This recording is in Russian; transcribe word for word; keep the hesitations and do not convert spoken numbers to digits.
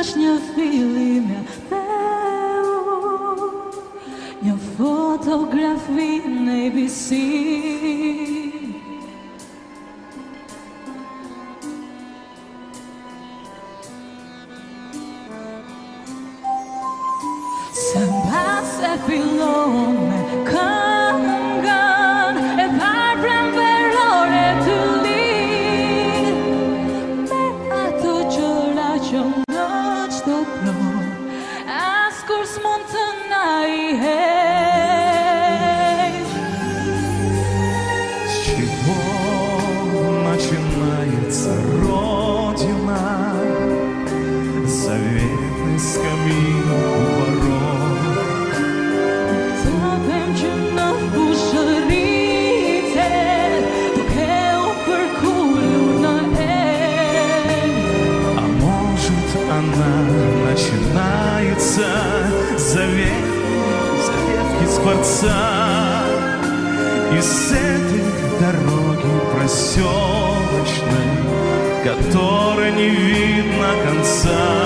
aș ne filime tău, ne fotografii ne bisi. Sembra se filome këngën e varbrem verore të lirë, me ato gjëra që në çdo pron as kur s'mund të na i heq. С чего начинается Родина? Заветный скамин у ворот. Sapem që në fushëritet duke u përkullur në erë. А может, она начинается завет, заветки скворца. И с этой дороги проселочной, которой не видно конца.